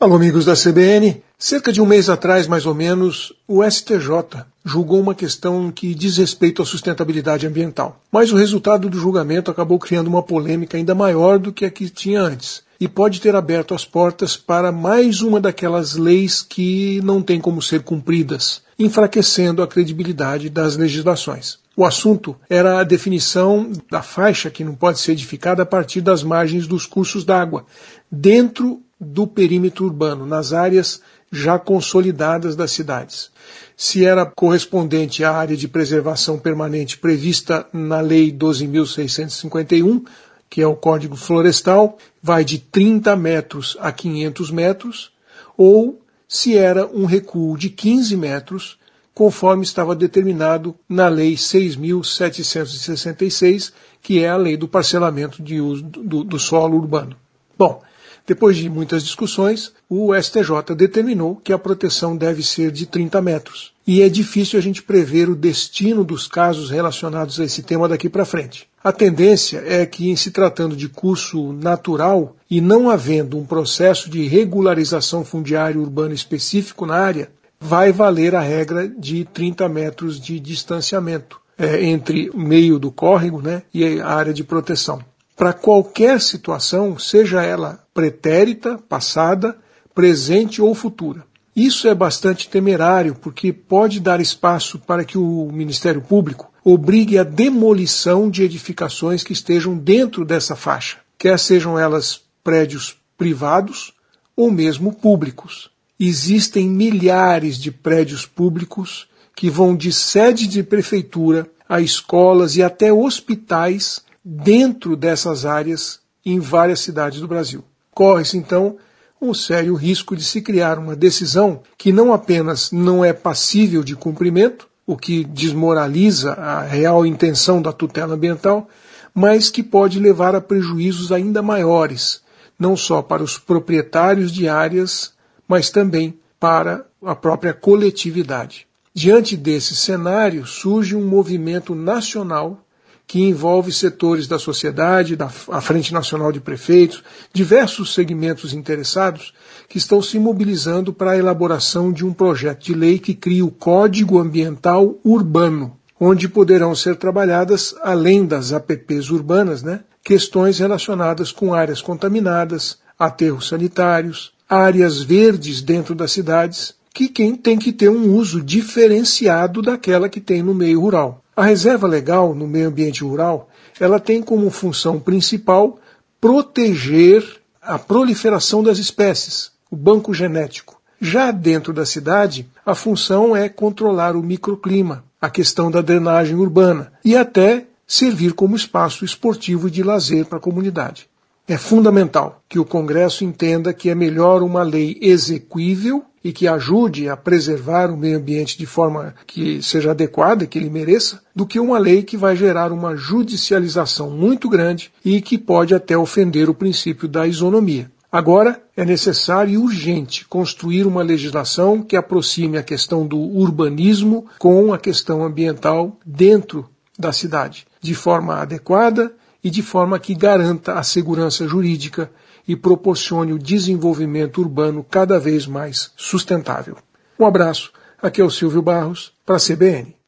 Alô, amigos da CBN. Cerca de um mês atrás, mais ou menos, o STJ julgou uma questão que diz respeito à sustentabilidade ambiental. Mas o resultado do julgamento acabou criando uma polêmica ainda maior do que a que tinha antes. E pode ter aberto as portas para mais uma daquelas leis que não tem como ser cumpridas, enfraquecendo a credibilidade das legislações. O assunto era a definição da faixa que não pode ser edificada a partir das margens dos cursos d'água, dentro do perímetro urbano, nas áreas já consolidadas das cidades. Se era correspondente à área de preservação permanente prevista na Lei 12.651, que é o Código Florestal, vai de 30 metros a 500 metros, ou se era um recuo de 15 metros, conforme estava determinado na Lei 6.766, que é a lei do parcelamento de uso do solo urbano. Bom, depois de muitas discussões, o STJ determinou que a proteção deve ser de 30 metros. E é difícil a gente prever o destino dos casos relacionados a esse tema daqui para frente. A tendência é que, em se tratando de curso natural e não havendo um processo de regularização fundiária urbana específico na área, vai valer a regra de 30 metros de distanciamento entre o meio do córrego, e a área de proteção. Para qualquer situação, seja ela pretérita, passada, presente ou futura. Isso é bastante temerário, porque pode dar espaço para que o Ministério Público obrigue a demolição de edificações que estejam dentro dessa faixa, quer sejam elas prédios privados ou mesmo públicos. Existem milhares de prédios públicos que vão de sede de prefeitura a escolas e até hospitais dentro dessas áreas em várias cidades do Brasil. Corre-se, então, um sério risco de se criar uma decisão que não apenas não é passível de cumprimento, o que desmoraliza a real intenção da tutela ambiental, mas que pode levar a prejuízos ainda maiores, não só para os proprietários de áreas, mas também para a própria coletividade. Diante desse cenário, surge um movimento nacional que envolve setores da sociedade, a Frente Nacional de Prefeitos, diversos segmentos interessados que estão se mobilizando para a elaboração de um projeto de lei que cria o Código Ambiental Urbano, onde poderão ser trabalhadas, além das APPs urbanas, questões relacionadas com áreas contaminadas, aterros sanitários, áreas verdes dentro das cidades, que tem que ter um uso diferenciado daquela que tem no meio rural. A reserva legal no meio ambiente rural, ela tem como função principal proteger a proliferação das espécies, o banco genético. Já dentro da cidade, a função é controlar o microclima, a questão da drenagem urbana e até servir como espaço esportivo e de lazer para a comunidade. É fundamental que o Congresso entenda que é melhor uma lei exequível e que ajude a preservar o meio ambiente de forma que seja adequada, que ele mereça, do que uma lei que vai gerar uma judicialização muito grande e que pode até ofender o princípio da isonomia. Agora, é necessário e urgente construir uma legislação que aproxime a questão do urbanismo com a questão ambiental dentro da cidade, de forma adequada e de forma que garanta a segurança jurídica e proporcione o desenvolvimento urbano cada vez mais sustentável. Um abraço, aqui é o Silvio Barros, para a CBN.